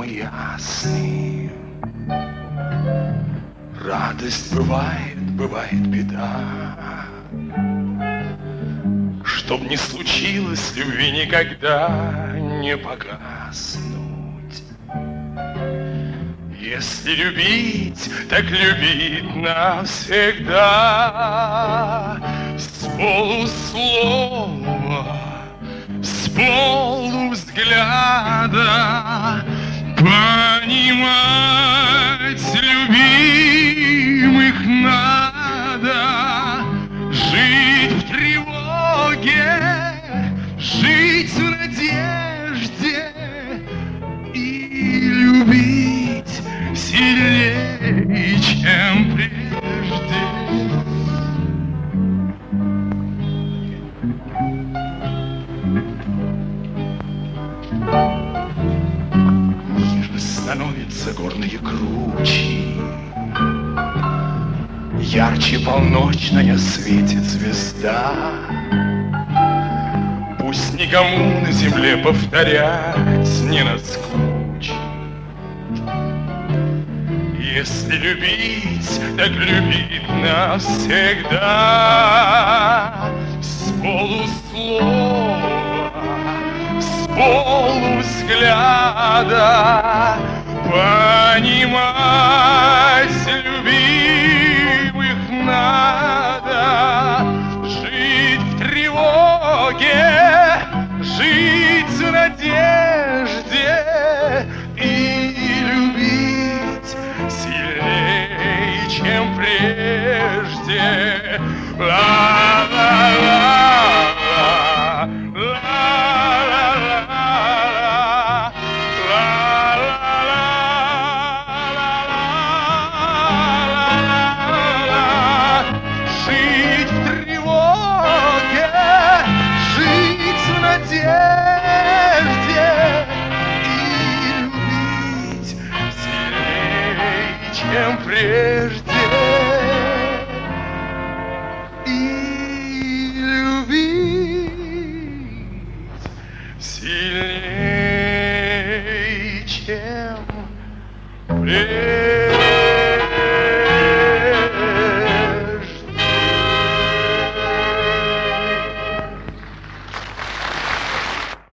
мы ясны. Радость бывает, бывает беда. Чтоб не случилось, любви никогда не погаснуть. Если любить, так любить навсегда. С полуслова, с полувзгляда понимать любимых надо. Жить в тревоге, жить в надежде и любить сильнее, чем прежде. Ниже становятся горные кручи, ярче полночная светит звезда. Пусть никому на земле повторять не наскучит. Если любить, так любить навсегда. С полуслова, с полувзгляда понимать любимых надо. Жить в тревоге, жить в надежде и любить сильнее, чем прежде. Ла-ла-ла. Чем прежде, и любить сильнее, чем прежде.